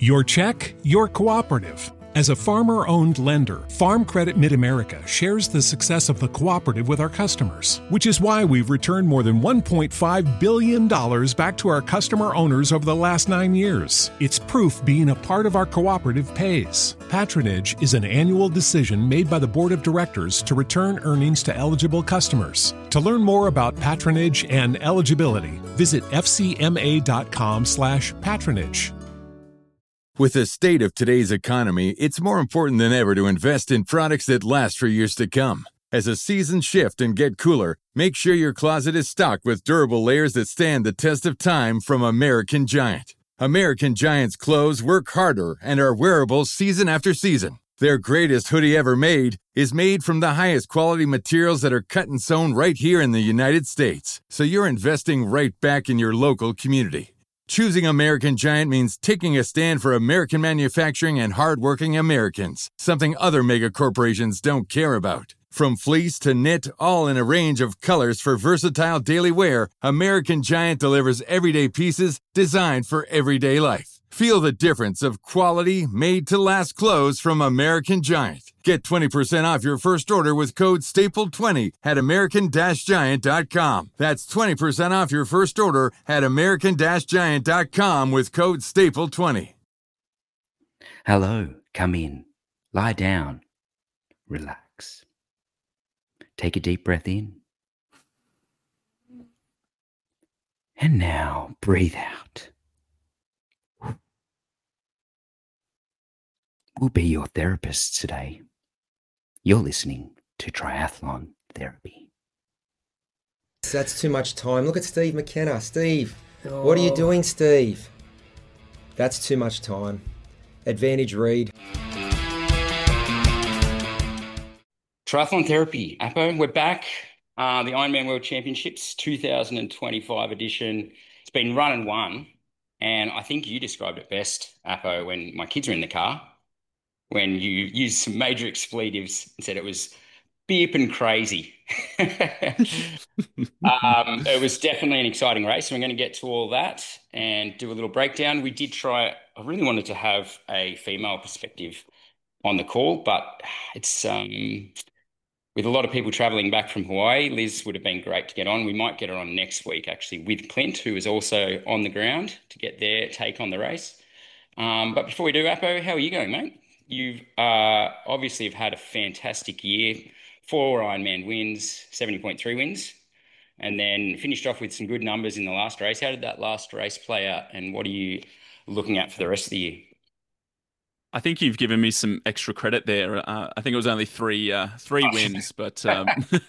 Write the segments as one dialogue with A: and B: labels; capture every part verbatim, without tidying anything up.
A: Your check, your cooperative. As a farmer-owned lender, Farm Credit Mid-America shares the success of the cooperative with our customers, which is why we've returned more than one point five billion dollars back to our customer owners over the last nine years. It's proof being a part of our cooperative pays. Patronage is an annual decision made by the Board of Directors to return earnings to eligible customers. To learn more about patronage and eligibility, visit f c m a dot com slash patronage.
B: With the state of today's economy, it's more important than ever to invest in products that last for years to come. As the seasons shift and get cooler, make sure your closet is stocked with durable layers that stand the test of time from American Giant. American Giant's clothes work harder and are wearable season after season. Their greatest hoodie ever made is made from the highest quality materials that are cut and sewn right here in the United States, so you're investing right back in your local community. Choosing American Giant means taking a stand for American manufacturing and hardworking Americans, something other mega corporations don't care about. From fleece to knit, all in a range of colors for versatile daily wear, American Giant delivers everyday pieces designed for everyday life. Feel the difference of quality, made-to-last clothes from American Giant. Get twenty percent off your first order with code staple twenty at american giant dot com. That's twenty percent off your first order at american giant dot com with code staple twenty.
C: Hello, come in, lie down, relax. Take a deep breath in. And now breathe out. We'll be your therapists today. You're listening to Triathlon Therapy.
D: That's too much time. Look at Steve McKenna. Steve, oh. What are you doing, Steve? That's too much time. Advantage read.
E: Triathlon Therapy, Apo, we're back. Uh, the Ironman World Championships two thousand twenty-five edition. It's been run and won. And I think you described it best, Apo, when my kids were in the car, when you used some major expletives and said it was beep and crazy. um, it was definitely an exciting race. And we're going to get to all that and do a little breakdown. We did try, I really wanted to have a female perspective on the call, but it's um, with a lot of people traveling back from Hawaii, Liz would have been great to get on. We might get her on next week, actually, with Clint, who is also on the ground to get their take on the race. Um, but before we do, Apo, how are you going, mate? You've uh, obviously have had a fantastic year, four Ironman wins, seventy point three wins, and then finished off with some good numbers in the last race. How did that last race play out, and what are you looking at for the rest of the year?
F: I think you've given me some extra credit there. Uh, I think it was only three uh, three wins, but um,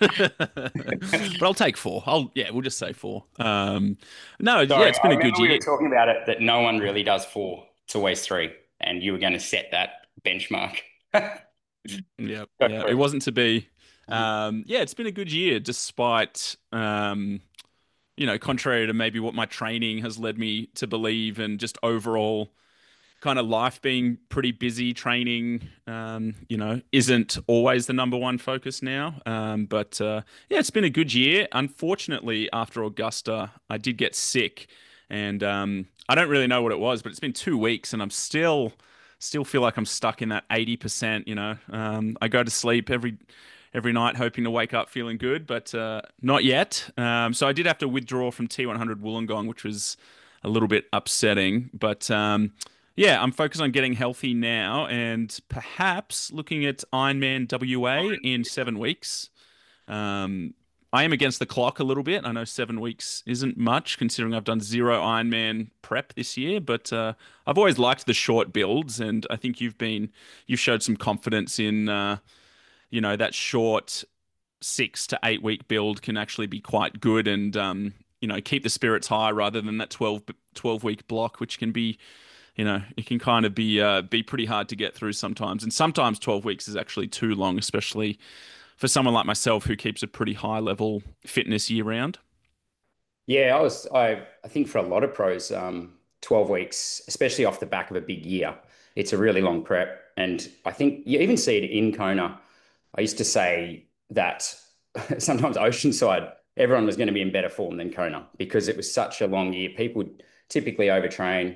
F: but I'll take four. I'll yeah, we'll just say four. Um, no, Sorry, yeah, it's been
E: I
F: a good year.
E: We were talking about it that no one really does four; it's always three, and you were going to set that benchmark.
F: yeah, yeah, it wasn't to be. Um, yeah, it's been a good year, despite um, you know, contrary to maybe what my training has led me to believe, and just overall kind of life being pretty busy. Training, um, you know, isn't always the number one focus now. Um, but uh, yeah, it's been a good year. Unfortunately, after Augusta, I did get sick, and um, I don't really know what it was, but it's been two weeks, and I'm still. Still feel like I'm stuck in that eighty percent, you know. Um, I go to sleep every every night hoping to wake up feeling good, but uh, not yet. Um, so I did have to withdraw from T one hundred Wollongong, which was a little bit upsetting. But um, yeah, I'm focused on getting healthy now and perhaps looking at Ironman W A in seven weeks. Um, I am against the clock a little bit. I know seven weeks isn't much considering I've done zero Ironman prep this year, but uh, I've always liked the short builds, and I think you've been you've showed some confidence in uh, you know, that short six to eight week build can actually be quite good, and um, you know, keep the spirits high rather than that twelve, twelve week block, which can be, you know, it can kind of be uh, be pretty hard to get through sometimes, and sometimes twelve weeks is actually too long, especially for someone like myself who keeps a pretty high level fitness year round.
E: Yeah, I was. I I think for a lot of pros, um, twelve weeks, especially off the back of a big year, it's a really long prep. And I think you even see it in Kona. I used to say that sometimes Oceanside, everyone was going to be in better form than Kona because it was such a long year. People would typically overtrain.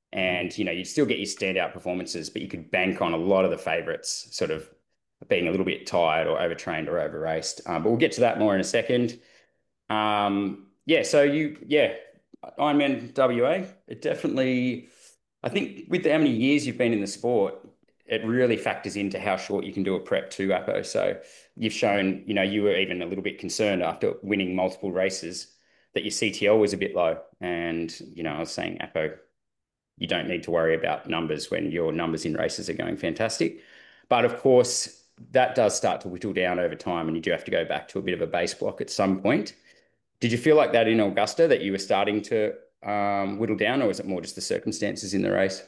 E: And, you know, you'd still get your standout performances, but you could bank on a lot of the favourites sort of being a little bit tired or overtrained or over-raced. Um, but we'll get to that more in a second. Um, yeah, so you, yeah, Ironman W A, it definitely, I think with how many years you've been in the sport, it really factors into how short you can do a prep too, Apo. So you've shown, you know, you were even a little bit concerned after winning multiple races that your C T L was a bit low. And, you know, I was saying, Apo, you don't need to worry about numbers when your numbers in races are going fantastic. But of course, that does start to whittle down over time, and you do have to go back to a bit of a base block at some point. Did you feel like that in Augusta, that you were starting to um, whittle down, or was it more just the circumstances in the race?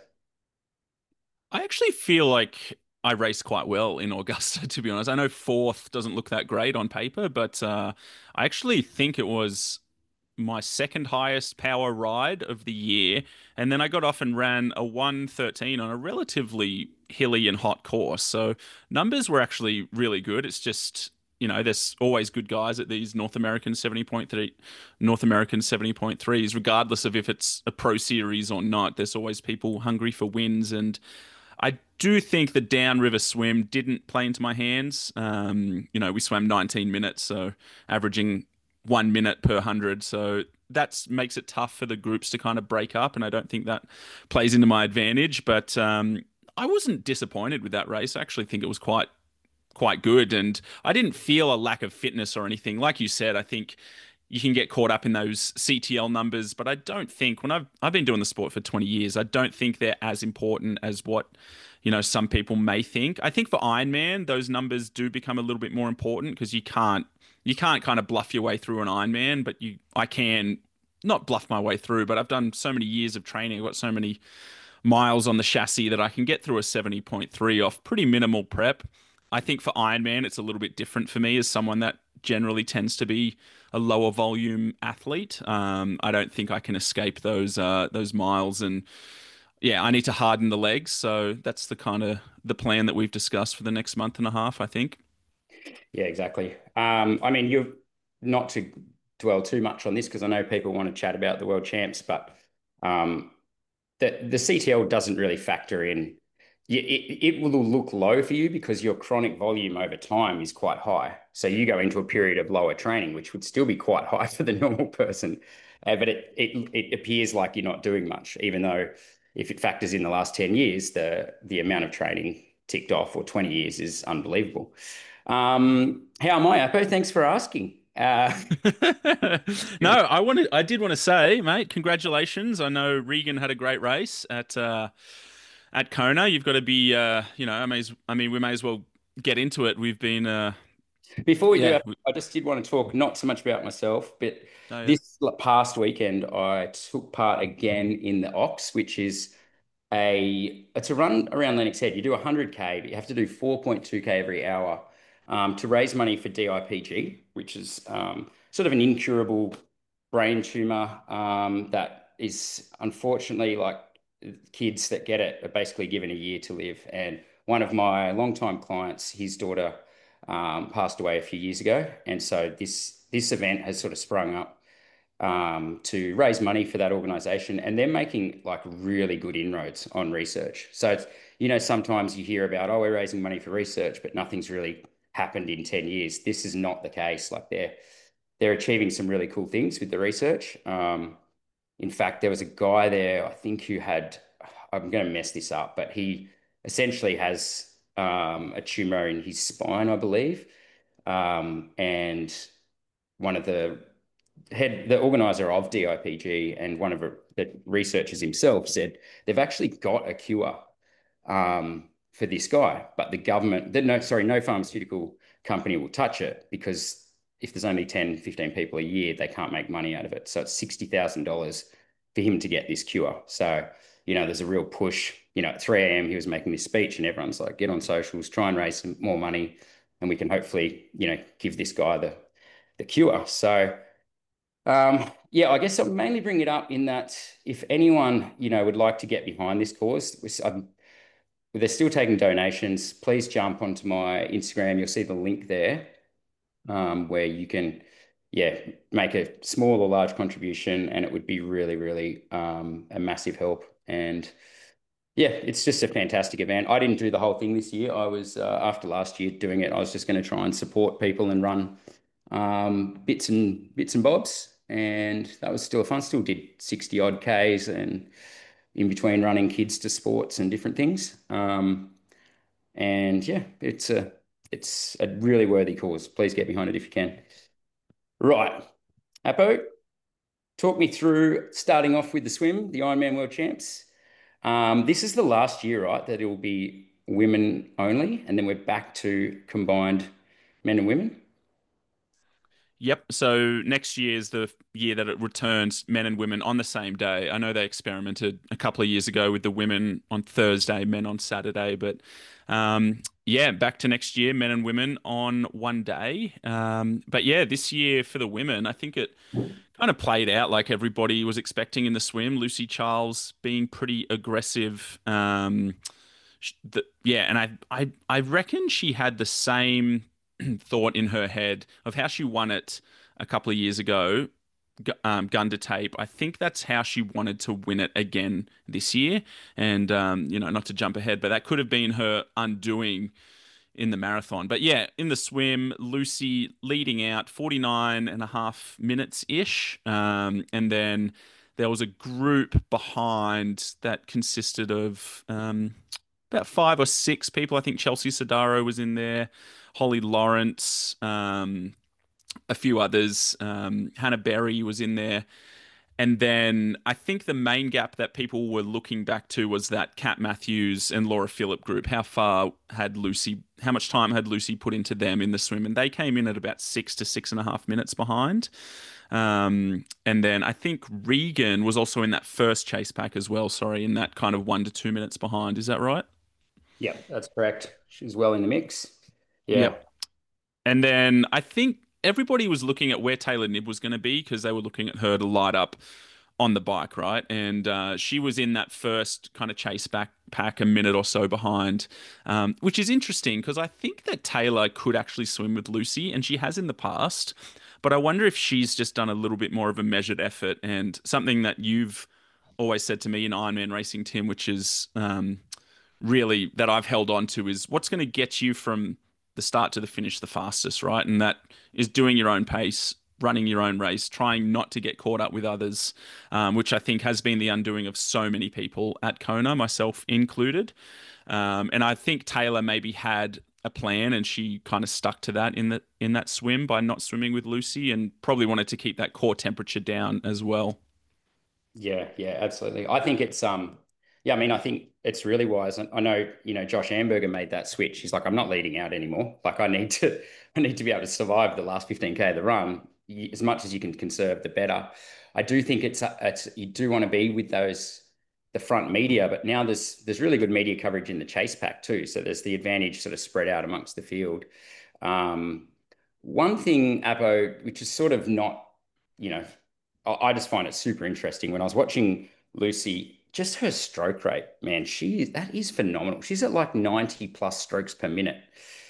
F: I actually feel like I raced quite well in Augusta, to be honest. I know fourth doesn't look that great on paper, but uh, I actually think it was my second highest power ride of the year. And then I got off and ran a one thirteen on a relatively hilly and hot course. So numbers were actually really good. It's just, you know, there's always good guys at these North American seventy point three, North American seventy point threes, regardless of if it's a pro series or not. There's always people hungry for wins. And I do think the downriver swim didn't play into my hands. Um, you know, we swam nineteen minutes, so averaging one minute per hundred. So that makes it tough for the groups to kind of break up, and I don't think that plays into my advantage. But um, I wasn't disappointed with that race. I actually think it was quite quite good, and I didn't feel a lack of fitness or anything. Like you said, I think you can get caught up in those C T L numbers, but I don't think when I've I've been doing the sport for twenty years, I don't think they're as important as what, you know, some people may think. I think for Ironman, those numbers do become a little bit more important because you can't you can't kind of bluff your way through an Ironman, but you I can not bluff my way through, but I've done so many years of training, I've got so many miles on the chassis that I can get through a seventy point three off pretty minimal prep. I think for Ironman, it's a little bit different for me as someone that generally tends to be a lower volume athlete. Um, I don't think I can escape those uh, those miles, and yeah, I need to harden the legs. So that's the kind of the plan that we've discussed for the next month and a half, I think.
E: Yeah, exactly. Um, I mean, you've not to dwell too much on this because I know people want to chat about the world champs, but um, the the C T L doesn't really factor in. It, it will look low for you because your chronic volume over time is quite high. So you go into a period of lower training, which would still be quite high for the normal person. Uh, but it, it it appears like you're not doing much, even though if it factors in the last ten years, the the amount of training ticked off, or twenty years, is unbelievable. Um, how am I, Apo? Thanks for asking. Uh,
F: no, I wanted, I did want to say, mate, congratulations. I know Regan had a great race at uh, at Kona. You've got to be, uh, you know, I may, as, I mean, we may as well get into it. We've been, uh,
E: before we
F: yeah.
E: do, I just did want to talk not so much about myself, but
F: Oh, yeah.
E: this past weekend I took part again in the Ox, which is a it's a run around Lennox Head. You do one hundred K, but you have to do four point two K every hour um, to raise money for D I P G, which is um, sort of an incurable brain tumor um, that is unfortunately, like, kids that get it are basically given a year to live. And one of my longtime clients, his daughter um, passed away a few years ago, and so this this event has sort of sprung up um, to raise money for that organization, and they're making like really good inroads on research. So it's, you know, sometimes you hear about, oh, we're raising money for research, but nothing's really happened in ten years. This is not the case. Like they're they're achieving some really cool things with the research. Um, in fact, there was a guy there, I think, who had, I'm going to mess this up, but he essentially has um, a tumor in his spine, I believe. Um, and one of the head, the organizer of D I P G, and one of the researchers himself said they've actually got a cure um, for this guy, but the government, no, sorry, no pharmaceutical company will touch it because if there's only ten, fifteen people a year, they can't make money out of it. So it's sixty thousand dollars for him to get this cure. So, you know, there's a real push. You know, at three a m he was making this speech and everyone's like, get on socials, try and raise some more money, and we can hopefully, you know, give this guy the, the cure. So, um, yeah, I guess I'll mainly bring it up in that if anyone, you know, would like to get behind this cause, I'm, they're still taking donations. Please jump onto my Instagram. You'll see the link there um, where you can, yeah, make a small or large contribution, and it would be really, really um, a massive help And yeah, it's just a fantastic event. I didn't do the whole thing this year. I was, uh, after last year doing it, I was just going to try and support people and run um, bits and bits and bobs. And that was still fun. Still did sixty odd Ks and in between running kids to sports and different things. Um, and yeah, it's a, it's a really worthy cause. Please get behind it if you can. Right. Apo, talk me through starting off with the swim, the Ironman World Champs. Um, this is the last year, right, that it will be women only, and then we're back to combined men and women.
F: Yep. So next year is the year that it returns men and women on the same day. I know they experimented a couple of years ago with the women on Thursday, men on Saturday, but um, yeah, back to next year, men and women on one day. Um, but yeah, this year for the women, I think it kind of played out like everybody was expecting in the swim. Lucy Charles being pretty aggressive. Um, the, yeah, and I, I, I reckon she had the same thought in her head of how she won it a couple of years ago, um, gun to tape. I think that's how she wanted to win it again this year. And, um, you know, not to jump ahead, but that could have been her undoing in the marathon. But yeah, in the swim, Lucy leading out forty-nine and a half minutes-ish. Um, and then there was a group behind that consisted of um, about five or six people. I think Chelsea Sodaro was in there, Holly Lawrence, um, a few others. Um, Hannah Berry was in there. And then I think the main gap that people were looking back to was that Kat Matthews and Laura Phillip group. How far had Lucy, how much time had Lucy put into them in the swim? And they came in at about six to six and a half minutes behind. Um, and then I think Regan was also in that first chase pack as well. Sorry, in that kind of one to two minutes behind. Is that right?
E: Yeah, that's correct. She's well in the mix. Yeah.
F: Yep. And then I think everybody was looking at where Taylor Knibb was going to be because they were looking at her to light up on the bike, right? And uh, she was in that first kind of chase back pack a minute or so behind, um, which is interesting because I think that Taylor could actually swim with Lucy, and she has in the past. But I wonder if she's just done a little bit more of a measured effort, and something that you've always said to me in Ironman racing, Tim, which is um, really that I've held on to, is what's going to get you from the start to the finish the fastest, right? And that is doing your own pace, running your own race, trying not to get caught up with others, um, which I think has been the undoing of so many people at Kona, myself included. Um, and I think Taylor maybe had a plan and she kind of stuck to that in that in that swim by not swimming with Lucy, and probably wanted to keep that core temperature down as well.
E: Yeah, yeah, absolutely. I think it's um yeah, I mean, I think it's really wise. I know, you know, Josh Amberger made that switch. He's like, I'm not leading out anymore. Like I need to I need to be able to survive the last fifteen K of the run. As much as you can conserve, the better. I do think it's it's you do want to be with those the front media, but now there's there's really good media coverage in the chase pack too. So there's the advantage sort of spread out amongst the field. Um, one thing, Apo, which is sort of not, you know, I, I just find it super interesting when I was watching Lucy, just her stroke rate, man, she that is phenomenal. She's at like ninety plus strokes per minute.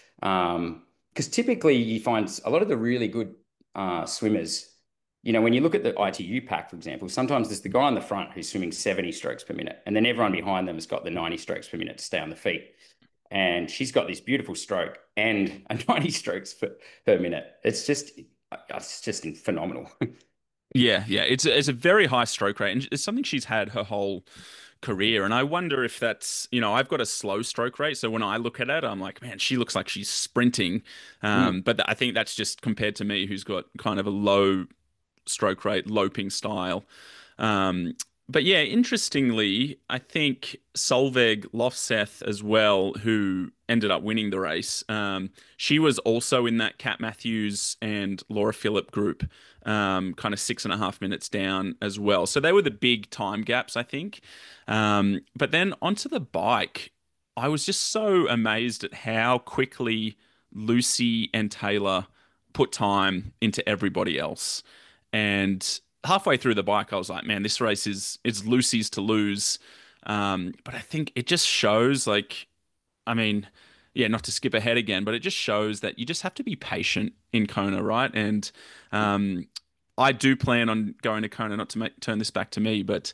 E: Um, because typically you find a lot of the really good uh, swimmers, you know, when you look at the I T U pack, for example, sometimes there's the guy on the front who's swimming seventy strokes per minute, and then everyone behind them has got the ninety strokes per minute to stay on the feet. And she's got this beautiful stroke and a ninety strokes per, per minute. It's just, it's just phenomenal.
F: Yeah, yeah, it's a, it's a very high stroke rate, and it's something she's had her whole career. And I wonder if that's, you know, I've got a slow stroke rate, so when I look at it, I'm like, man, she looks like she's sprinting. Um, mm. But I think that's just compared to me, who's got kind of a low stroke rate, loping style. Um, but yeah, interestingly, I think Solveig Lofseth as well, who ended up winning the race, um, she was also in that Kat Matthews and Laura Phillip group, um, kind of six and a half minutes down as well. So they were the big time gaps, I think. Um, but then onto the bike, I was just so amazed at how quickly Lucy and Taylor put time into everybody else. And halfway through the bike, I was like, man, this race is it's Lucy's to lose. Um, but I think it just shows, like, I mean, yeah, not to skip ahead again, but it just shows that you just have to be patient in Kona, right? And um, I do plan on going to Kona, not to make, turn this back to me, but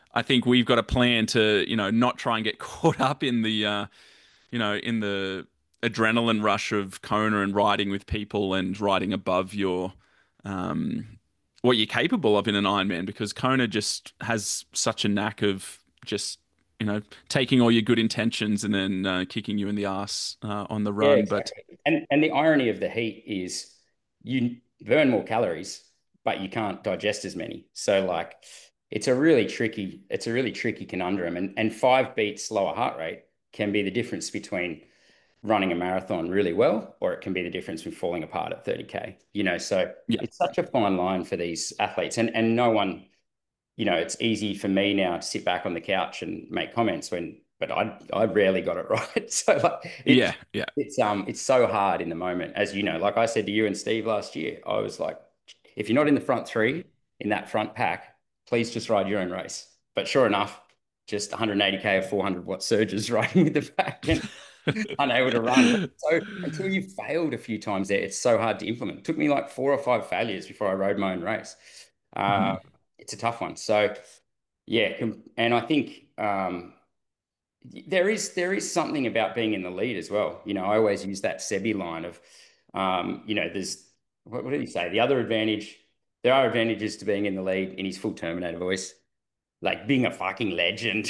F: I think we've got a plan to, you know, not try and get caught up in the, uh, you know, in the adrenaline rush of Kona and riding with people and riding above your, um, what you're capable of in an Ironman, because Kona just has such a knack of just, you know, taking all your good intentions and then uh, kicking you in the ass uh, on the
E: Yeah,
F: run.
E: exactly. But and and the irony of the heat is you burn more calories, but you can't digest as many. So like, it's a really tricky, it's a really tricky conundrum. And and five beats slower heart rate can be the difference between running a marathon really well, or it can be the difference between falling apart at thirty K. You know, so
F: yeah,
E: it's such a fine line for these athletes, and and no one, you know, it's easy for me now to sit back on the couch and make comments when, but I I rarely got it right. So like, it's,
F: yeah, yeah,
E: it's um it's so hard in the moment, as you know. Like I said to you and Steve last year, I was like, if you're not in the front three in that front pack, please just ride your own race. But sure enough, just one hundred eighty K of four hundred watt surges riding with the pack and unable to run. So until you've failed a few times there, it's so hard to implement. It took me like four or five failures before I rode my own race. Uh,
F: Mhm.
E: It's a tough one. So yeah, and I think um, there is there is something about being in the lead as well. You know, I always use that Sebi line of, um, you know, there's what, what did he say? The other advantage, there are advantages to being in the lead, in his full Terminator voice, like being a fucking legend.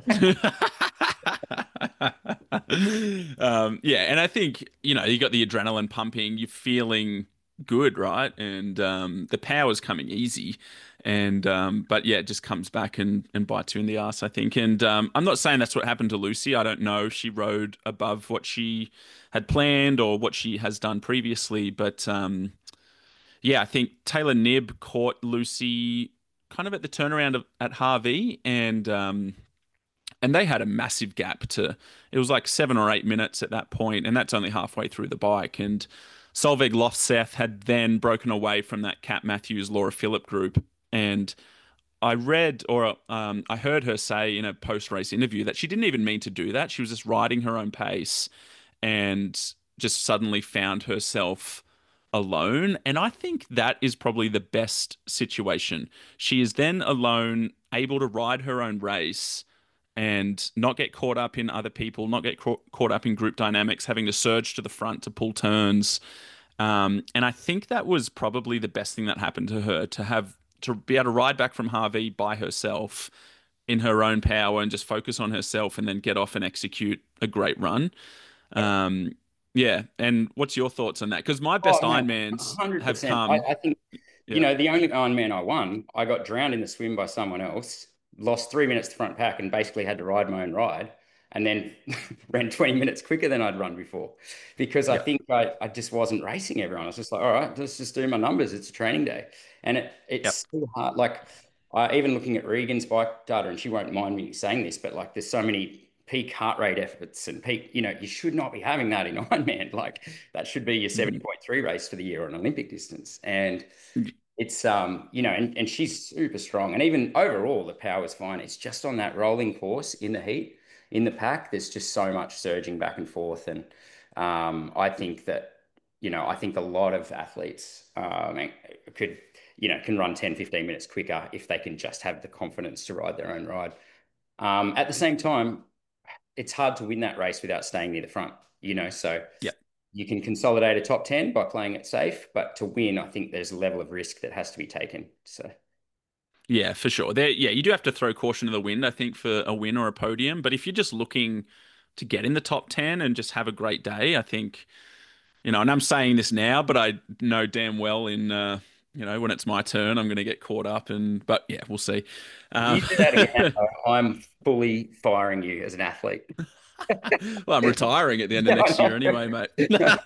F: um, yeah, and I think, you know, you got the adrenaline pumping, you're feeling good, right? And um, the power's coming easy. And um, but yeah, it just comes back and, and bites you in the ass, I think. And um, I'm not saying that's what happened to Lucy. I don't know. She rode above what she had planned or what she has done previously. But um, yeah, I think Taylor Knibb caught Lucy kind of at the turnaround of, at Harvey, and um, and they had a massive gap to, it was like seven or eight minutes at that point, and that's only halfway through the bike. And Solveig Lofseth had then broken away from that Cat Matthews, Laura Phillip group. And I read or um, I heard her say in a post-race interview that she didn't even mean to do that. She was just riding her own pace and just suddenly found herself alone. And I think that is probably the best situation. She is then alone, able to ride her own race and not get caught up in other people, not get ca- caught up in group dynamics, having to surge to the front to pull turns. Um, and I think that was probably the best thing that happened to her, to have to be able to ride back from Harvey by herself in her own power and just focus on herself and then get off and execute a great run. Um, yeah. And what's your thoughts on that? Because my best
E: Oh, no,
F: Ironmans have
E: one hundred percent. I,
F: come.
E: I think, you
F: Yeah.
E: know, the only Ironman I won, I got drowned in the swim by someone else, lost three minutes to front pack and basically had to ride my own ride, and then ran twenty minutes quicker than I'd run before, because I
F: Yeah.
E: think I, I just wasn't racing everyone. I was just like, all right, let's just do my numbers. It's a training day. And it,
F: Yep.
E: it's so hard. Like, I even looking at Regan's bike data, and she won't mind me saying this, but like there's so many peak heart rate efforts and peak, you know, you should not be having that in Ironman. Like that should be your
F: Mm.
E: seventy point three race for the year on Olympic distance. And it's, um, you know, and, and she's super strong. And even overall, the power is fine. It's just on that rolling course in the heat, in the pack, there's just so much surging back and forth. And um, I think that, you know, I think a lot of athletes um, could, you know, can run ten, fifteen minutes quicker if they can just have the confidence to ride their own ride. Um, at the same time, it's hard to win that race without staying near the front, you know, so
F: Yep.
E: you can consolidate a top ten by playing it safe, but to win, I think there's a level of risk that has to be taken. So,
F: Yeah, for sure. There, yeah, you do have to throw caution to the wind, I think, for a win or a podium. But if you're just looking to get in the top ten and just have a great day, I think, you know, and I'm saying this now, but I know damn well in, uh, you know, when it's my turn, I'm going to get caught up. And, but yeah, we'll see.
E: if you
F: Um,
E: do that again, I'm fully firing you as an athlete.
F: well, I'm retiring at the end of
E: Yeah,
F: next
E: I
F: year anyway, mate.
E: know.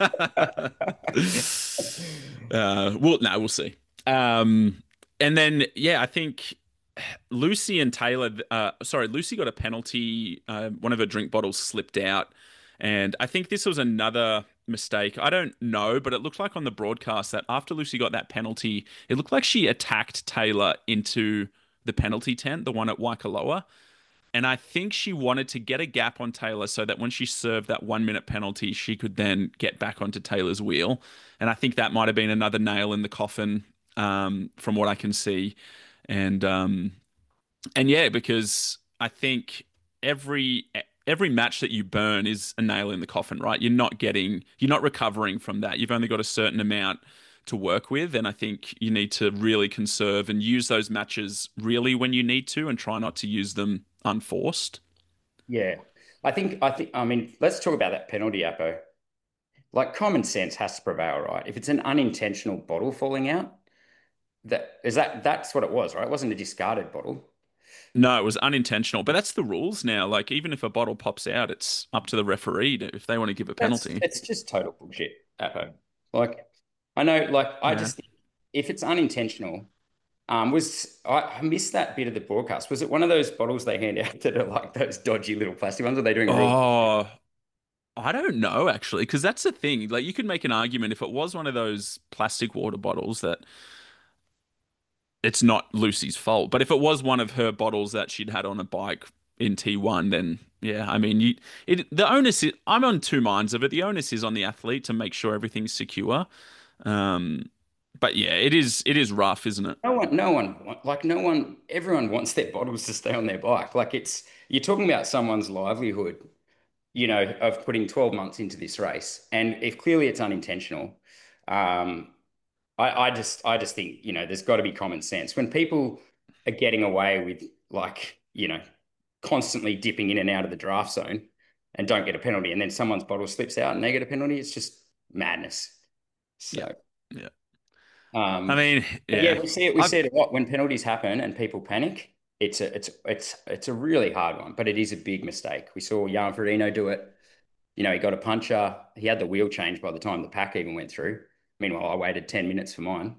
F: uh, we'll, no, we'll see. Um, and then, yeah, I think Lucy and Taylor, uh, sorry, Lucy got a penalty. Uh, one of her drink bottles slipped out. And I think this was another mistake. I don't know, but it looked like on the broadcast that after Lucy got that penalty, it looked like she attacked Taylor into the penalty tent, the one at Waikoloa. And I think she wanted to get a gap on Taylor so that when she served that one minute penalty, she could then get back onto Taylor's wheel. And I think that might have been another nail in the coffin, um, from what I can see. And um, and yeah, because I think every every match that you burn is a nail in the coffin, right? You're not getting, you're not recovering from that. You've only got a certain amount to work with, and I think you need to really conserve and use those matches really when you need to, and try not to use them unforced.
E: Yeah. I think, I think, I mean, let's talk about that penalty, Apo. Like common sense has to prevail, right? If it's an unintentional bottle falling out, that is that that's what it was, right? It wasn't a discarded bottle.
F: No, it was unintentional, but that's the rules now. Like even if a bottle pops out, it's up to the referee to, if they want to give a
E: That's
F: penalty.
E: it's just total bullshit, Apo. Like I know, like I
F: Yeah.
E: just think if it's unintentional, um, was I, I missed that bit of the broadcast. Was it one of those bottles they hand out that are like those dodgy little plastic ones? Or are they doing a real?
F: Oh, I don't know actually, because that's the thing. Like you could make an argument if it was one of those plastic water bottles that it's not Lucy's fault. But if it was one of her bottles that she'd had on a bike in T one, then yeah, I mean, you it the onus is, I'm on two minds of it. The onus is on the athlete to make sure everything's secure. Um, but yeah, it is it is rough, isn't it?
E: No one, no one, like no one, everyone wants their bottles to stay on their bike. Like it's you're talking about someone's livelihood, you know, of putting twelve months into this race, and if clearly it's unintentional, um, I, I just I just think, you know, there's got to be common sense. When people are getting away with like, you know, constantly dipping in and out of the draft zone and don't get a penalty, and then someone's bottle slips out and they get a penalty, it's just madness.
F: Yeah,
E: So,
F: yeah. I
E: um,
F: mean,
E: but yeah,
F: yeah.
E: we see it. We
F: I've
E: see it a lot when penalties happen and people panic. It's a it's it's it's a really hard one, but it is a big mistake. We saw Jan Frodeno do it. You know, he got a puncher. He had the wheel change by the time the pack even went through. Meanwhile, I waited ten minutes for mine.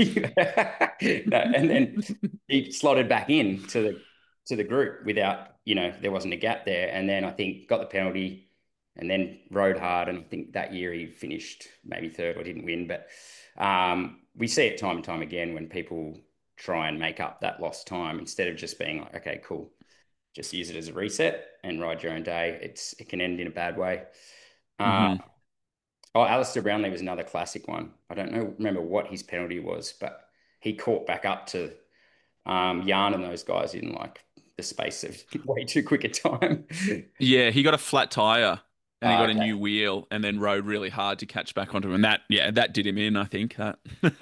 E: No, and then he slotted back in to the to the group without, you know, there wasn't a gap there. And then I think got the penalty and then rode hard. And I think that year he finished maybe third or didn't win. But um, we see it time and time again when people try and make up that lost time instead of just being like, okay, cool, just use it as a reset and ride your own day. It's it can end in a bad way. Uh,
F: mhm.
E: oh, Alistair Brownlee was another classic one. I don't know, remember what his penalty was, but he caught back up to um, Jan and those guys in like the space of way too quick a time.
F: Yeah, he got a flat tire and he
E: Uh,
F: got a
E: okay.
F: new wheel and then rode really hard to catch back onto him. And that, yeah, that did him in, I think. That.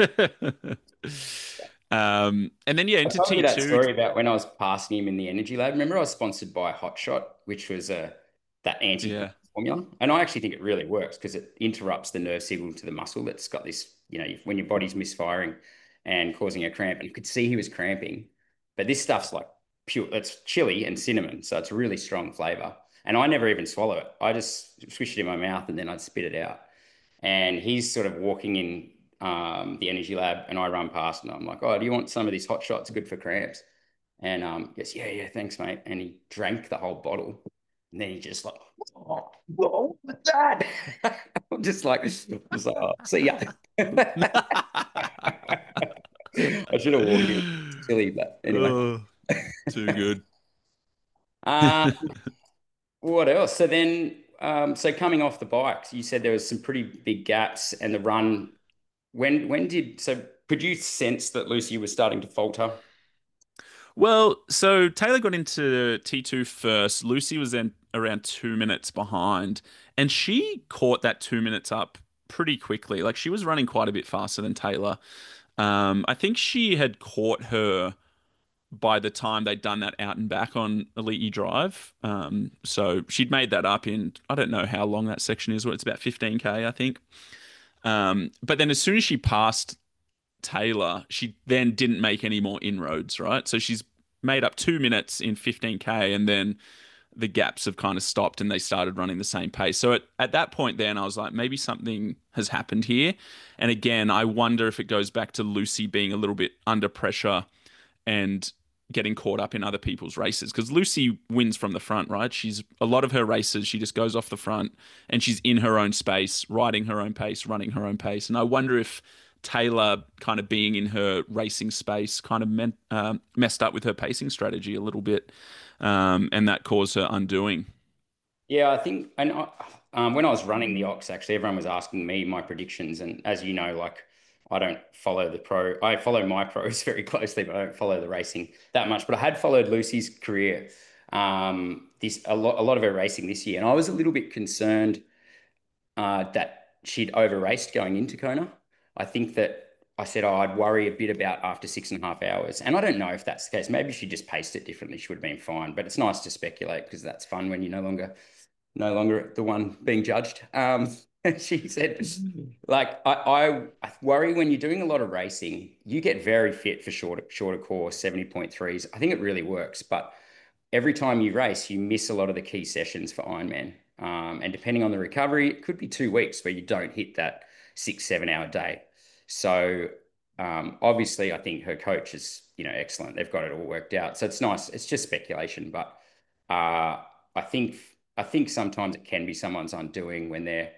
F: um, and then yeah,
E: I
F: into
E: told you that
F: T two.
E: story about when I was passing him in the Energy Lab. Remember, I was sponsored by Hot Shot, which was a that anti
F: Yeah,
E: formula, and I actually think it really works because it interrupts the nerve signal to the muscle that's got this. You know, when your body's misfiring and causing a cramp, and you could see he was cramping, but this stuff's like pure. It's chili and cinnamon, so it's a really strong flavor. And I never even swallow it. I just swish it in my mouth and then I'd spit it out. And he's sort of walking in um, the energy lab, and I run past, and I'm like, "Oh, do you want some of this hot shot? It's good for cramps." And um, he goes, "Yeah, yeah, thanks, mate." And he drank the whole bottle, and then he just like, "Oh, what was that?" I'm just like, just like, oh, "See ya." I should have warned you. It's silly, but anyway.
F: oh, too good.
E: Um, what else? So then, um, so coming off the bikes, you said there was some pretty big gaps, and the run. When when did so? Could you sense that Lucy was starting to falter?
F: Well, so Taylor got into T two first. Lucy was then around two minutes behind, and she caught that two minutes up pretty quickly. Like she was running quite a bit faster than Taylor. Um, I think she had caught her by the time they'd done that out and back on Elite E Drive. Um, so she'd made that up in, I don't know how long that section is. What it's about fifteen K, I think. Um, but then as soon as she passed Taylor, she then didn't make any more inroads, right? So she's made up two minutes in fifteen K, and then the gaps have kind of stopped and they started running the same pace. So at, at that point, then I was like, maybe something has happened here. And again, I wonder if it goes back to Lucy being a little bit under pressure and getting caught up in other people's races, because Lucy wins from the front, right? She's a lot of her races, she just goes off the front and she's in her own space, riding her own pace, running her own pace. And I wonder if Taylor kind of being in her racing space kind of meant, um, messed up with her pacing strategy a little bit, um, and that caused her undoing.
E: Yeah, I think, and I, um, when I was running the Ox, actually, everyone was asking me my predictions, and as you know, like I don't follow the pro. I follow my pros very closely, but I don't follow the racing that much. But I had followed Lucy's career, um, this a lot, a lot of her racing this year, and I was a little bit concerned uh, that she'd over raced going into Kona. I think that I said, oh, I'd worry a bit about after six and a half hours. And I don't know if that's the case. Maybe she just paced it differently. She would have been fine. But it's nice to speculate because that's fun when you're no longer no longer the one being judged. Um, she said, like, I, I, I worry when you're doing a lot of racing, you get very fit for shorter, shorter course, seventy point threes. I think it really works. But every time you race, you miss a lot of the key sessions for Ironman. Um, and depending on the recovery, it could be two weeks where you don't hit that six, seven hour day. So um, obviously, I think her coach is, you know, excellent. They've got it all worked out. So it's nice. It's just speculation, but uh, I think I think sometimes it can be someone's undoing when they're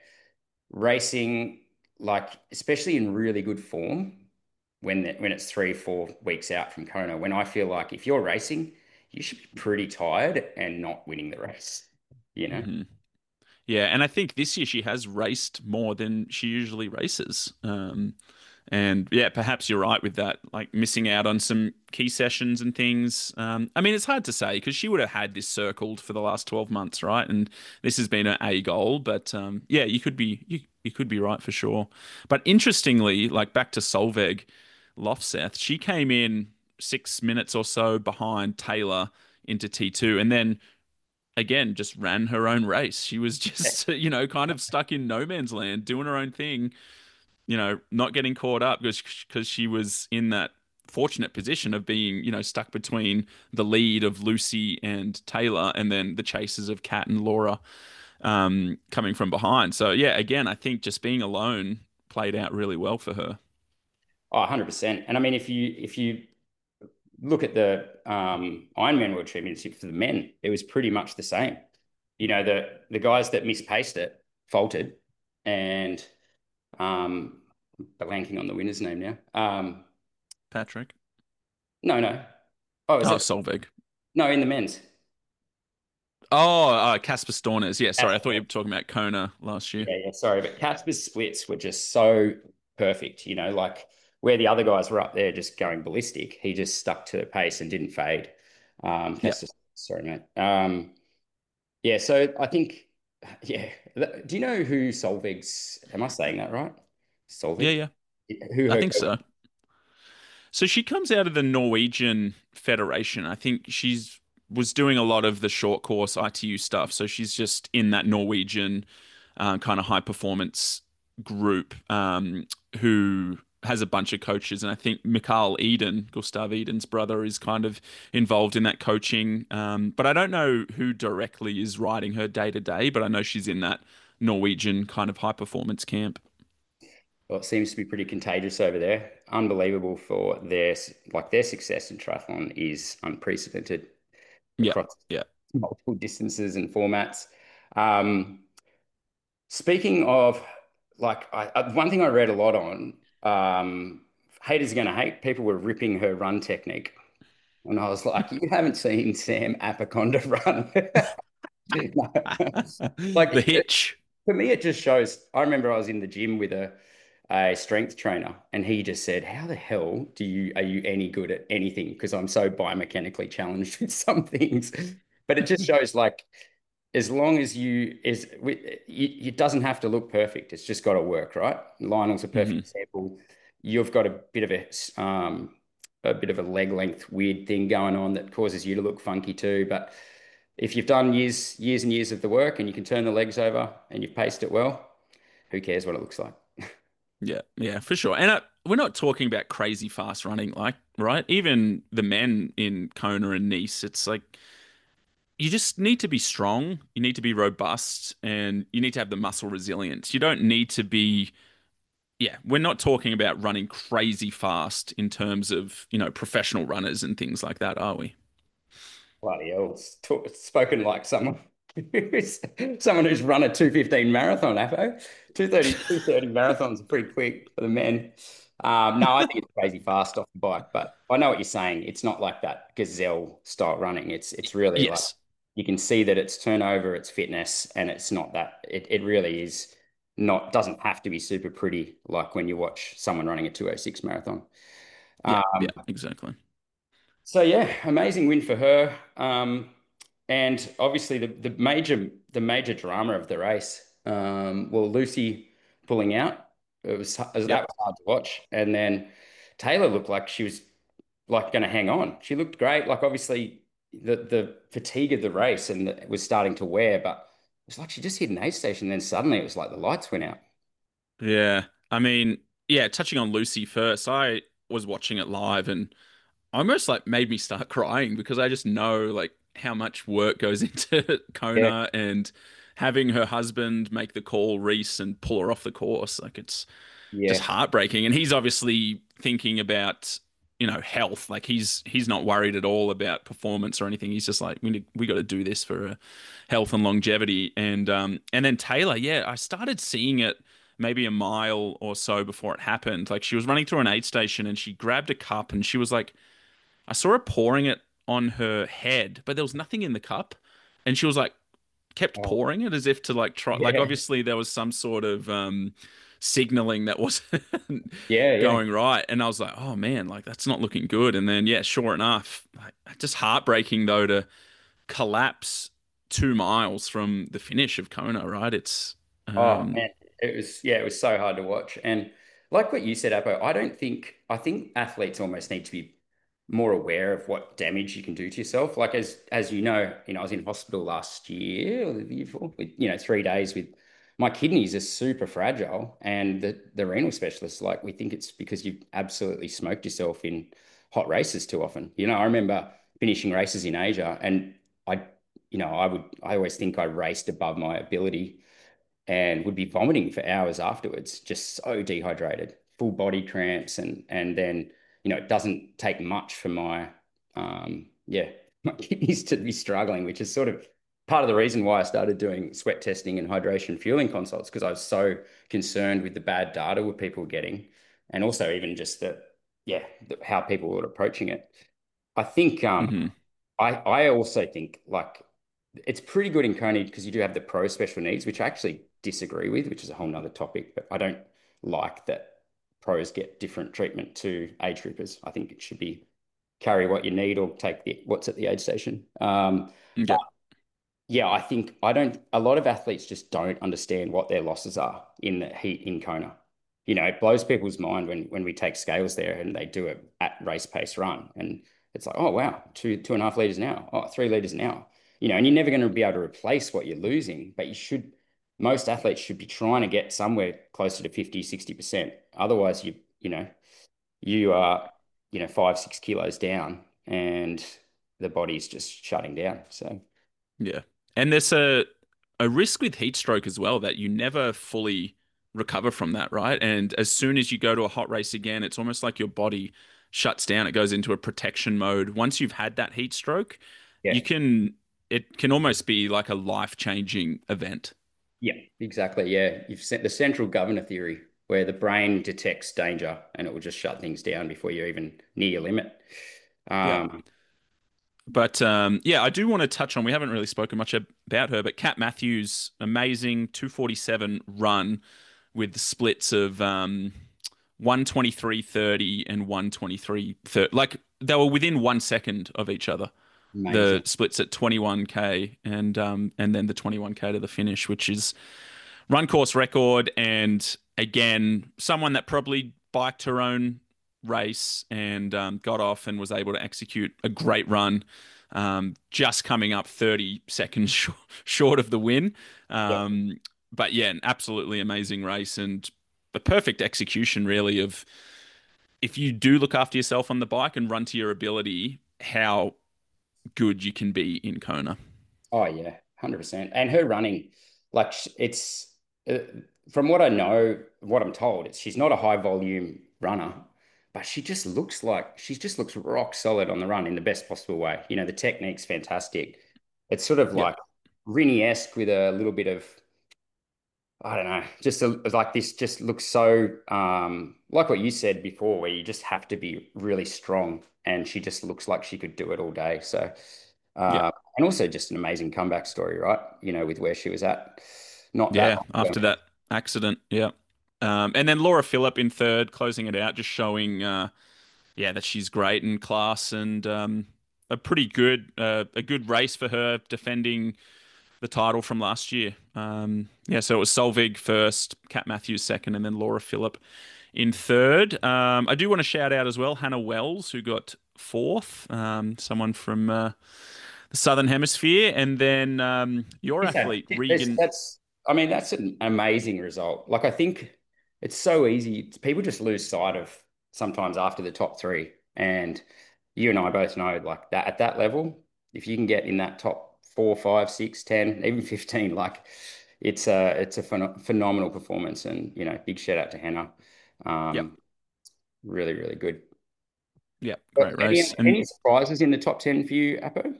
E: racing, like especially in really good form, when the, when it's three, four weeks out from Kona. When I feel like if you're racing, you should be pretty tired and not winning the race. You know.
F: Mm-hmm. Yeah, and I think this year she has raced more than she usually races. Um, and yeah, perhaps you're right with that, like missing out on some key sessions and things. Um, I mean, it's hard to say because she would have had this circled for the last twelve months, right? And this has been an A goal, but um, yeah, you could be you, you could be right for sure. But interestingly, like back to Solveig Lofseth, she came in six minutes or so behind Taylor into T two, and then again, just ran her own race. She was just, you know, kind of stuck in no man's land, doing her own thing, you know, not getting caught up because because she was in that fortunate position of being, you know, stuck between the lead of Lucy and Taylor and then the chases of Kat and Laura um, coming from behind. So, yeah, again, I think just being alone played out really well for her.
E: Oh, one hundred percent. And I mean, if you if you look at the um, Ironman World Championship for the men, it was pretty much the same. You know, the the guys that mispaced it faltered, and um, blanking on the winner's name now. Um,
F: Patrick?
E: No, no. Oh, is
F: oh,
E: it?
F: Solveig.
E: No, in the men's.
F: Oh, uh, Casper Storners. Yeah, sorry. I thought you were talking about Kona last year.
E: Yeah, yeah, sorry. But Casper's splits were just so perfect, you know, like where the other guys were up there just going ballistic, he just stuck to the pace and didn't fade. Um, Casper, yeah. Sorry, mate. Um, yeah, so I think, yeah. Do you know who Solveig's, am I saying that right? Solveig?
F: Yeah, yeah. Who I think so. So she comes out of the Norwegian Federation. I think she's was doing a lot of the short course I T U stuff. So she's just in that Norwegian uh, kind of high performance group um, who has a bunch of coaches. And I think Mikael Eden, Gustav Eden's brother, is kind of involved in that coaching. Um, but I don't know who directly is riding her day to day, but I know she's in that Norwegian kind of high performance camp.
E: Well, it seems to be pretty contagious over there. Unbelievable for their, like their success in triathlon is unprecedented.
F: Yeah,
E: across
F: yeah.
E: multiple distances and formats. Um, speaking of, like, I, one thing I read a lot on, um, haters are going to hate, people were ripping her run technique. And I was like, you haven't seen Sam Apiconda run.
F: Like the hitch.
E: For me, it just shows, I remember I was in the gym with a, a strength trainer and he just said, how the hell do you are you any good at anything, because I'm so biomechanically challenged with some things. But it just shows, like, as long as you is it doesn't have to look perfect, it's just got to work, right? Lionel's a perfect mm-hmm. example. You've got a bit of a um a bit of a leg length weird thing going on that causes you to look funky too, but if you've done years years and years of the work and you can turn the legs over and you've paced it well, who cares what it looks like?
F: Yeah, yeah, for sure. And uh, we're not talking about crazy fast running, like, right? Even the men in Kona and Nice, it's like you just need to be strong, you need to be robust, and you need to have the muscle resilience. You don't need to be, yeah, we're not talking about running crazy fast in terms of, you know, professional runners and things like that, are we?
E: Bloody hell, it's spoken like someone who's, someone who's run a two fifteen marathon, Apo. two thirty, two thirty marathons are pretty quick for the men. Um, no, I think it's crazy fast off the bike, but I know what you're saying. It's not like that gazelle style running. It's it's really yes. like you can see that it's turnover, it's fitness, and it's not that. It, it really is not doesn't have to be super pretty like when you watch someone running a two oh six marathon.
F: Yeah, yeah,
E: Um,
F: exactly.
E: so yeah, amazing win for her. Um, and obviously the the major the major drama of the race, um, well, Lucy pulling out. It was that was
F: Yep.
E: hard to watch, and then Taylor looked like she was like going to hang on. She looked great. Like obviously the the fatigue of the race and the, was starting to wear, but it was like she just hit an aid station, and then suddenly it was like the lights went out.
F: Yeah. I mean, yeah, touching on Lucy first, I was watching it live and almost like made me start crying because I just know like how much work goes into
E: Yeah,
F: Kona and having her husband make the call, Reese, and pull her off the course. Like it's just
E: yeah.
F: heartbreaking. And he's obviously thinking about, you know, health. Like he's he's not worried at all about performance or anything. He's just like, we need, we got to do this for uh, health and longevity. And um and then Taylor, yeah, I started seeing it maybe a mile or so before it happened. Like she was running through an aid station and she grabbed a cup and she was like, I saw her pouring it on her head, but there was nothing in the cup. And she was like, kept
E: Oh,
F: pouring it as if to like try, like
E: yeah,
F: obviously there was some sort of um, signaling that wasn't
E: yeah, yeah.
F: going right. And I was like, oh man, like that's not looking good. And then, yeah, sure enough, like, just heartbreaking though to collapse two miles from the finish of Kona, right? It's,
E: Oh
F: um,
E: man, it was yeah, it was so hard to watch. And like what you said, Apo, I don't think I think athletes almost need to be more aware of what damage you can do to yourself. Like as as you know, you know, I was in hospital last year or the year before with, you know, three days with my kidneys are super fragile. And the the renal specialists, like, we think it's because you've absolutely smoked yourself in hot races too often. You know, I remember finishing races in Asia and I, you know, I would I always think I raced above my ability and would be vomiting for hours afterwards, just so dehydrated, full body cramps, and and then you know it doesn't take much for my um yeah my kidneys to be struggling, which is sort of part of the reason why I started doing sweat testing and hydration fueling consults because I was so concerned with the bad data what people were getting, and also even just the yeah the, how people were approaching it. I think um
F: mhm.
E: I I also think like it's pretty good in Kona because you do have the pro special needs, which I actually disagree with, which is a whole nother topic. But I don't like that pros get different treatment to age groupers. I think it should be carry what you need or take the, what's at the aid station. Um, but
F: Yeah,
E: yeah, I think I don't. A lot of athletes just don't understand what their losses are in the heat in Kona. You know, it blows people's mind when when we take scales there and they do it at race pace run, and it's like, oh wow, two two and a half liters an hour, oh three liters an hour. You know, and you're never going to be able to replace what you're losing, but you should. Most athletes should be trying to get somewhere closer to fifty, sixty percent. Otherwise, you you know, you are you know five, six kilos down, and the body's just shutting down. So.
F: yeah. And there's a a risk with heat stroke as well that you never fully recover from that, right? And as soon as you go to a hot race again, it's almost like your body shuts down. It goes into a protection mode. Once you've had that heat stroke,
E: Yeah.
F: you can it can almost be like a life-changing event.
E: Yeah, exactly. Yeah. You've set the central governor theory where the brain detects danger and it will just shut things down before you're even near your limit.
F: Yeah.
E: Um,
F: But um, yeah, I do want to touch on, we haven't really spoken much about her, but Kat Matthews, amazing two forty-seven run with the splits of um, one twenty-three thirty and one twenty-three thirty. Like they were within one second of each other.
E: Amazing.
F: The splits at twenty-one K and um, and then the twenty-one K to the finish, which is run course record. And again, someone that probably biked her own race and um, got off and was able to execute a great run. Um, just coming up thirty seconds sh- short of the win.
E: Yeah.
F: Um, but yeah, an absolutely amazing race and the perfect execution, really, of if you do look after yourself on the bike and run to your ability, how good you can be in Kona.
E: Oh, yeah, one hundred percent. And her running, like it's uh, from what I know, what I'm told, it's she's not a high volume runner, but she just looks like she just looks rock solid on the run in the best possible way. You know, the technique's fantastic. It's sort of
F: Yeah,
E: like Rini-esque with a little bit of I don't know, just a, like this just looks so um like what you said before, where you just have to be really strong, and she just looks like she could do it all day. So,
F: yeah,
E: uh, and also just an amazing comeback story, right? You know, with where she was at not that
F: yeah.
E: long
F: After
E: ago.
F: that, accident. Yeah. Um, and then Laura Phillip in third, closing it out, just showing, uh, yeah, that she's great in class and um, a pretty good, uh, a good race for her defending the title from last year. Um, yeah, so it was Solveig first, Kat Matthews second, and then Laura Phillip in third. Um, I do want to shout out as well Hannah Wells, who got fourth, um, someone from uh, the Southern Hemisphere, and then um, your
E: Is that-
F: athlete
E: That's,
F: Regan.
E: that's, I mean, that's an amazing result. Like, I think it's so easy. People just lose sight of sometimes after the top three. And you and I both know, like, that at that level, if you can get in that top four, five, six, ten, even fifteen, like, it's a it's a phen phenomenal performance. And, you know, big shout out to Hannah.
F: Yep,
E: Um, really, really good.
F: yep,
E: But
F: great
E: any
F: race. And
E: any surprises in the top ten for you, Apo?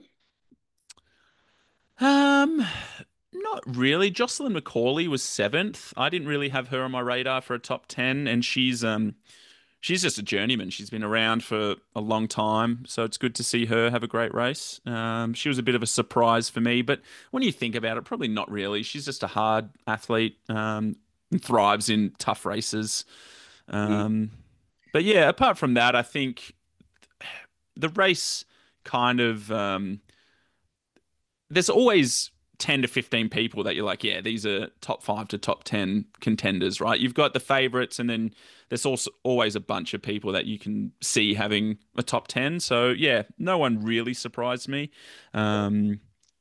F: um, not really. Jocelyn McCauley was seventh. I didn't really have her on my radar for a top ten, and she's um she's just a journeyman. She's been around for a long time, so it's good to see her have a great race. Um, she was a bit of a surprise for me, but when you think about it, probably not really. She's just a hard athlete, um, and thrives in tough races.
E: Mm.
F: Um, but yeah, apart from that, I think the race kind of um, there's always ten to fifteen people that you're like, yeah, these are top five to top ten contenders, right? You've got the favorites, and then there's also always a bunch of people that you can see having a top ten. So, yeah, no one really surprised me. Um,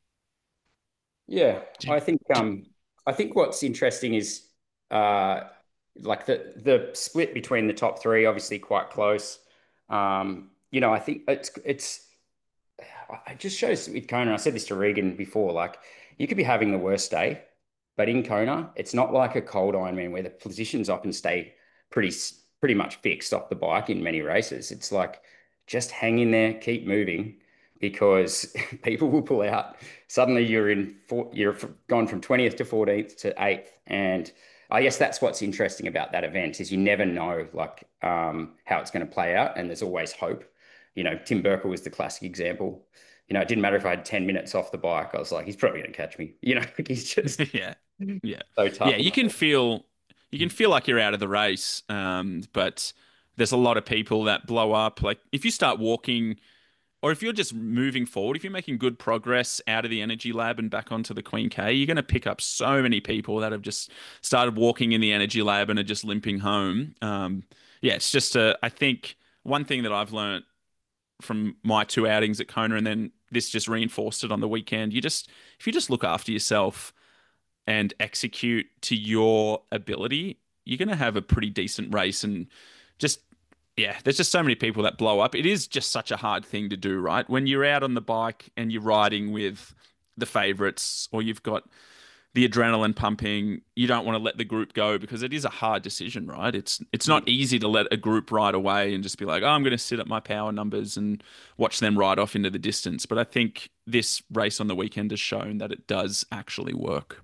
E: Yeah,
F: d-
E: I think
F: d-
E: um I think what's interesting is uh like the the split between the top three, obviously quite close. Um, you know, I think it's it's it just shows with Kona. I said this to Regan before, like you could be having the worst day, but in Kona, it's not like a cold Ironman where the positions up and stay pretty pretty much fixed off the bike in many races. It's like just hang in there, keep moving, because people will pull out. Suddenly you're in four, you're gone from twentieth to fourteenth to eighth, and I guess that's what's interesting about that event is you never know like um, how it's going to play out, and there's always hope. You know, Tim Burke was the classic example. You know, it didn't matter if I had ten minutes off the bike. I was like, he's probably going to catch me. You know, he's just
F: yeah, yeah,
E: so
F: yeah.
E: tough.
F: You can feel you can feel like you're out of the race, um, but there's a lot of people that blow up. Like if you start walking, or if you're just moving forward, if you're making good progress out of the energy lab and back onto the Queen K, you're going to pick up so many people that have just started walking in the energy lab and are just limping home. Um, yeah, it's just a, I think one thing that I've learned from my two outings at Kona, and then this just reinforced it on the weekend. You just, if you just look after yourself and execute to your ability, you're going to have a pretty decent race. And just, yeah, there's just so many people that blow up. It is just such a hard thing to do, right? When you're out on the bike and you're riding with the favorites, or you've got the adrenaline pumping, you don't want to let the group go because it is a hard decision, right? It's it's not easy to let a group ride away and just be like, oh, I'm going to sit at my power numbers and watch them ride off into the distance. But I think this race on the weekend has shown that it does actually work.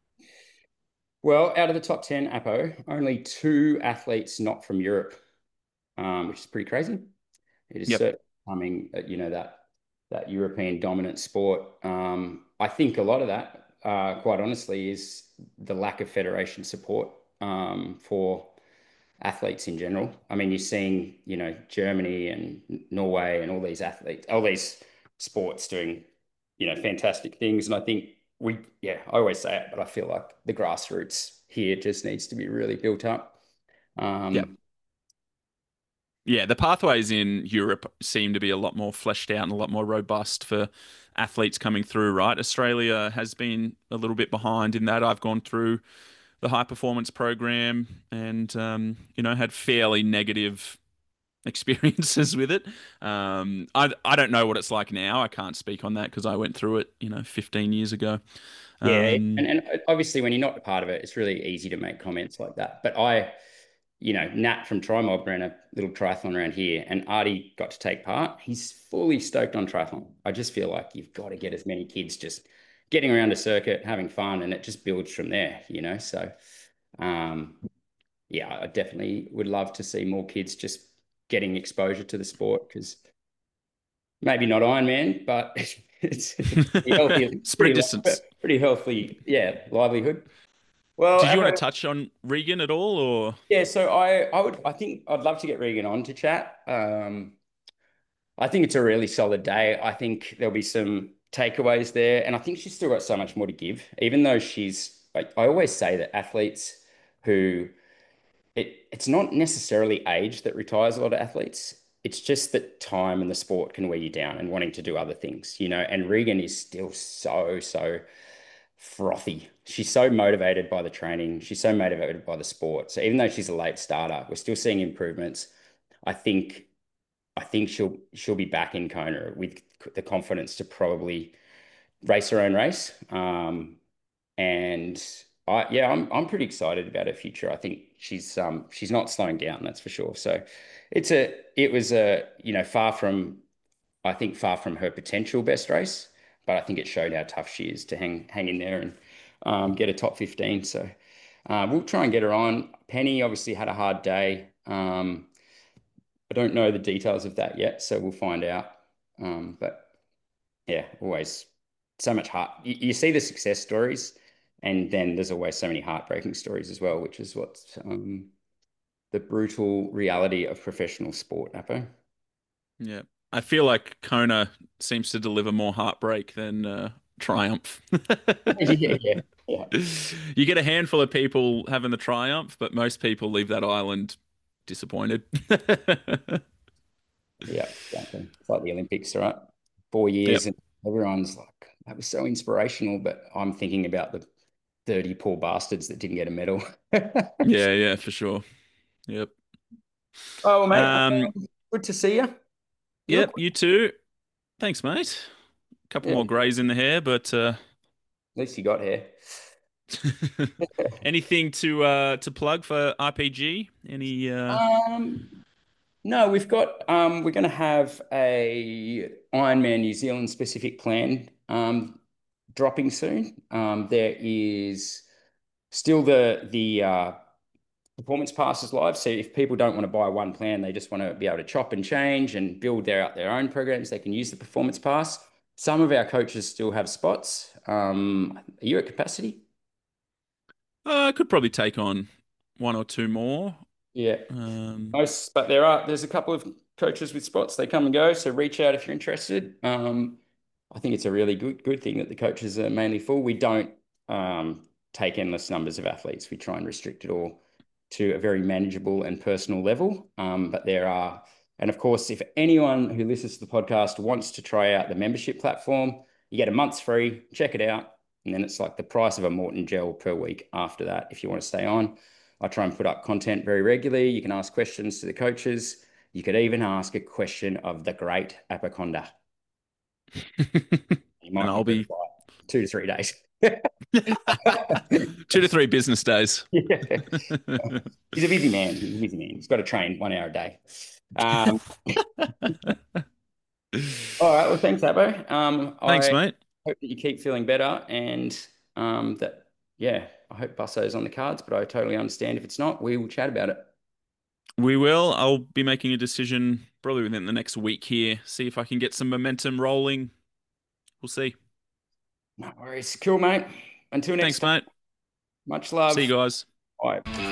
E: Well, out of the top ten, Apo, only two athletes not from Europe, um, which is pretty crazy. It is
F: Yep.
E: certainly becoming, uh, you know, that that European dominant sport. Um, I think a lot of that, uh, quite honestly, is the lack of federation support um, for athletes in general. I mean, you're seeing, you know, Germany and Norway and all these athletes, all these sports doing, you know, fantastic things. And I think we, yeah, I always say it, but I feel like the grassroots here just needs to be really built up.
F: Yep.
E: Um,
F: Yeah, the pathways in Europe seem to be a lot more fleshed out and a lot more robust for athletes coming through, right? Australia has been a little bit behind in that. I've gone through the high performance program and, um, you know, had fairly negative experiences with it. Um, I, I don't know what it's like now. I can't speak on that because I went through it, you know, fifteen years ago.
E: yeah,
F: Um,
E: and, and obviously when you're not a part of it, it's really easy to make comments like that. But I, you know, Nat from Trimob ran a little triathlon around here, and Artie got to take part. He's fully stoked on triathlon. I just feel like you've got to get as many kids just getting around a circuit, having fun, and it just builds from there, you know? So, um, yeah, I definitely would love to see more kids just getting exposure to the sport because maybe not Ironman, but it's, it's pretty healthy,
F: sprint
E: pretty,
F: distance.
E: pretty healthy, yeah, livelihood. Well,
F: Did you want
E: Abbo,
F: to touch on Regan at all, or?
E: yeah, so I, I would, I think I'd love to get Regan on to chat. Um, I think it's a really solid day. I think there'll be some takeaways there, and I think she's still got so much more to give. Even though she's, like, I always say that athletes who it it's not necessarily age that retires a lot of athletes. It's just that time and the sport can wear you down and wanting to do other things, you know. And Regan is still so, so frothy. She's so motivated by the training. She's so motivated by the sport. So even though she's a late starter, we're still seeing improvements. I think I think she'll she'll be back in Kona with the confidence to probably race her own race. Um, and I yeah, I'm I'm pretty excited about her future. I think she's um she's not slowing down, that's for sure. So it's a it was a you know far from I think far from her potential best race, but I think it showed how tough she is to hang hang in there and um, get a top fifteen. So uh, we'll try and get her on. Penny obviously had a hard day. Um, I don't know the details of that yet, so we'll find out. Um, but yeah, always so much heart. You, you see the success stories, and then there's always so many heartbreaking stories as well, which is what um, the brutal reality of professional sport, Apo.
F: Yeah. I feel like Kona seems to deliver more heartbreak than uh, triumph.
E: Yeah, yeah, yeah.
F: You get a handful of people having the triumph, but most people leave that island disappointed.
E: Yeah, exactly. It's like the Olympics, right? Four
F: Yep.
E: years, and everyone's like, that was so inspirational. But I'm thinking about the thirty poor bastards that didn't get a medal.
F: Yeah, yeah, for sure. Yep.
E: Oh, well, mate,
F: Um,
E: um, good to see you. You
F: yep,
E: look,
F: you too. Thanks, mate. A couple
E: yeah,
F: more
E: at
F: greys in the hair, but uh
E: least you got here.
F: anything to uh to plug for R P G? Any uh
E: Um, no, we've got um, we're going to have a Ironman New Zealand specific plan um, dropping soon. Um, there is still the the uh, performance pass is live. So if people don't want to buy one plan, they just want to be able to chop and change and build their out their own programs, they can use the performance pass. Some of our coaches still have spots. Um, are you at capacity?
F: uh, I could probably take on one or two more.
E: Yeah.
F: Um
E: Most, but there are there's a couple of coaches with spots. They come and go, so reach out if you're interested. Um, I think it's a really good good thing that the coaches are mainly full. We don't um, take endless numbers of athletes. We try and restrict it all to a very manageable and personal level. Um, but there are, and of course, if anyone who listens to the podcast wants to try out the membership platform, you get a month's free. Check it out, and then it's like the price of a Morton gel per week after that if you want to stay on. I try and put up content very regularly. You can ask questions to the coaches. You could even ask a question of the great Apoconda. You
F: and
E: might
F: I'll
E: need to
F: be
E: reply two to three days.
F: two to three business days.
E: Yeah. He's a busy man. He's a busy man. He's got to train one hour a day. Um, all right. Well, thanks, Abo. Um,
F: Thanks,
E: I
F: mate.
E: hope that you keep feeling better and um, that, yeah, I hope Busso is on the cards, but I totally understand if it's not. We will chat about it.
F: We will. I'll be making a decision probably within the next week here. See if I can get some momentum rolling. We'll see.
E: No worries. Cool, mate. Until next
F: Thanks,
E: time,
F: mate.
E: much love.
F: See you guys.
E: Bye.